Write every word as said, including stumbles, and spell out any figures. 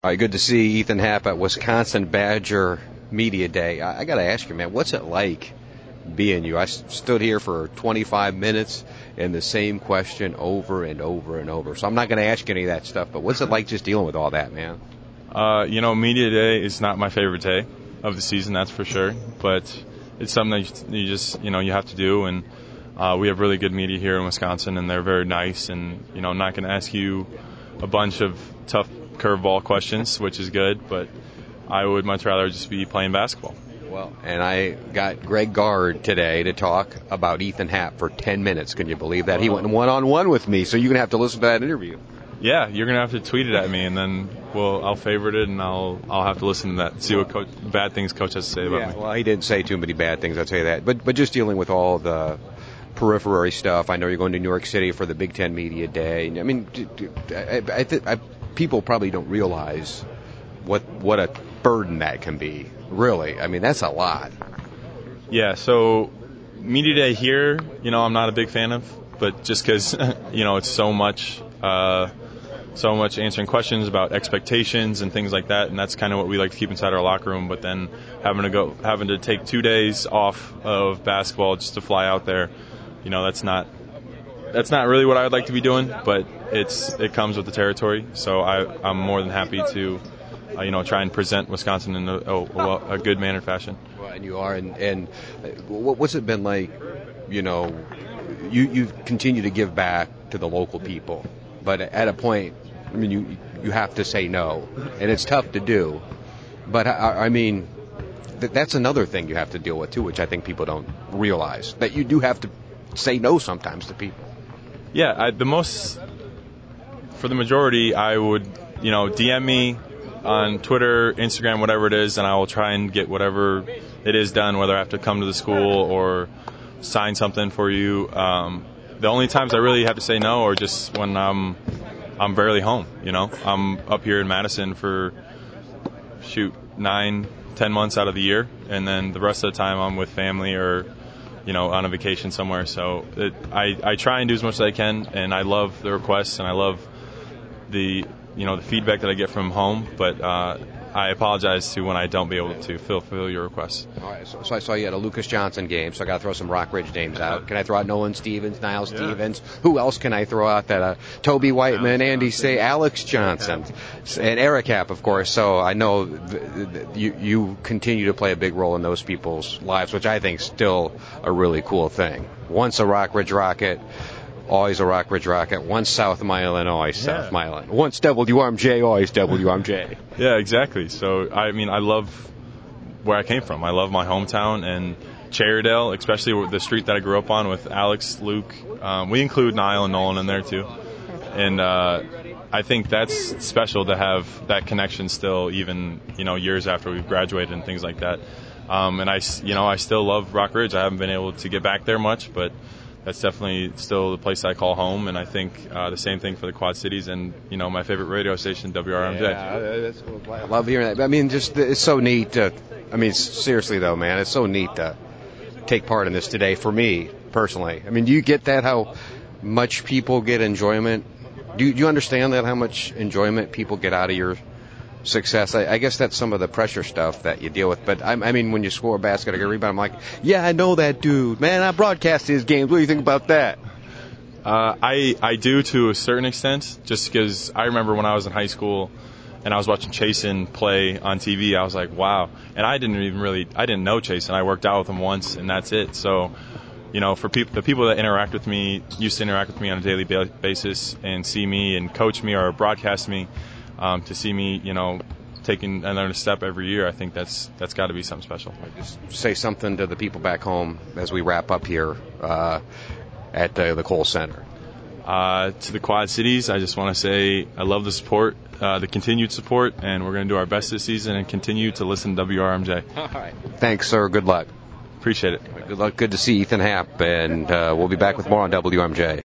All right, good to see Ethan Happ at Wisconsin Badger Media Day. I, I got to ask you, man, what's it like being you? I s- stood here for twenty-five minutes and the same question over and over and over. So I'm not going to ask you any of that stuff, but what's it like just dealing with all that, man? Uh, you know, Media Day is not my favorite day of the season, that's for sure. But it's something that you just, you know, you have to do. And uh, we have really good media here in Wisconsin, and they're very nice. And, you know, I'm not going to ask you a bunch of tough curveball questions, which is good, but I would much rather just be playing basketball. Well, and I got Greg Gard today to talk about Ethan Happ for ten minutes. Can you believe that? He went one-on-one with me, so you're going to have to listen to that interview. Yeah, you're going to have to tweet it at me, and then we'll, I'll favorite it, and I'll I'll have to listen to that, see what coach, bad things Coach has to say about yeah, me. Well, he didn't say too many bad things, I'll tell you that. But, but just dealing with all the periphery stuff. I know you're going to New York City for the Big Ten Media Day. I mean, I, I, th- I, people probably don't realize what what a burden that can be. Really, I mean, that's a lot. Yeah. So Media Day here, you know, I'm not a big fan of, but just because you know it's so much, uh, so much answering questions about expectations and things like that, and that's kind of what we like to keep inside our locker room. But then having to go, having to take two days off of basketball just to fly out there. You know, that's not that's not really what I would like to be doing, but it's it comes with the territory. So I, I'm more than happy to, uh, you know, try and present Wisconsin in a, a, a good manner fashion. Well, and you are, and, and what's it been like? You know, you you continue to give back to the local people, but at a point, I mean, you you have to say no, and it's tough to do. But I, I mean, th- that's another thing you have to deal with too, which I think people don't realize, that you do have to say no sometimes to people. Yeah, I, the most, for the majority, I would, you know, D M me on Twitter, Instagram, whatever it is, and I will try and get whatever it is done, whether I have to come to the school or sign something for you. Um, the only times I really have to say no are just when I'm, I'm barely home, you know. I'm up here in Madison for, shoot, nine, ten months out of the year, and then the rest of the time I'm with family or, you know, on a vacation somewhere. So it, I, I try and do as much as I can, and I love the requests, and I love the, you know, the feedback that I get from home, but uh, I apologize to when I don't be able to fulfill your requests. All right, so, so I saw you at a Lucas Johnson game, so I got to throw some Rockridge names out. Can I throw out Nolan Stevens, Niles yeah. Stevens? Who else can I throw out? That uh, Toby Whiteman, Alex Andy Johnson. Say, Alex Johnson, and Eric Happ, of course. So I know th- th- you you continue to play a big role in those people's lives, which I think is still a really cool thing. Once a Rockridge Rocket, always a Rockridge Rocket. Once South Milan, always yeah. South Milan. Once W R M J, always W R M J. Yeah, exactly. So, I mean, I love where I came from. I love my hometown, and Cherrydale, especially with the street that I grew up on with Alex, Luke. Um, we include Niall and Nolan in there, too. And uh, I think that's special to have that connection still, even, you know, years after we've graduated and things like that. Um, and I, you know, I still love Rockridge. I haven't been able to get back there much, but that's definitely still the place I call home, and I think uh, the same thing for the Quad Cities and, you know, my favorite radio station, W R M J. Yeah, that's, I love hearing that. I mean, just it's so neat to, I mean, seriously, though, man, it's so neat to take part in this today for me, personally. I mean, do you get that, how much people get enjoyment? Do you, do you understand that, how much enjoyment people get out of your success? I, I guess that's some of the pressure stuff that you deal with. But I, I mean, when you score a basket or get a rebound, I'm like, yeah, I know that dude, man. I broadcast his games. What do you think about that? Uh, I I do to a certain extent, just because I remember when I was in high school and I was watching Chasen play on T V. I was like, wow. And I didn't even really, I didn't know Chasen. I worked out with him once, and that's it. So, you know, for people, the people that interact with me, used to interact with me on a daily basis and see me and coach me or broadcast me. Um, to see me, you know, taking another step every year, I think that's that's got to be something special. Just say something to the people back home as we wrap up here uh, at uh, the Kohl Center. Uh, to the Quad Cities, I just want to say I love the support, uh, the continued support, and we're going to do our best this season and continue to listen to W R M J. All right. Thanks, sir. Good luck. Appreciate it. Good luck. Good to see Ethan Happ, and uh, we'll be back with more on W R M J.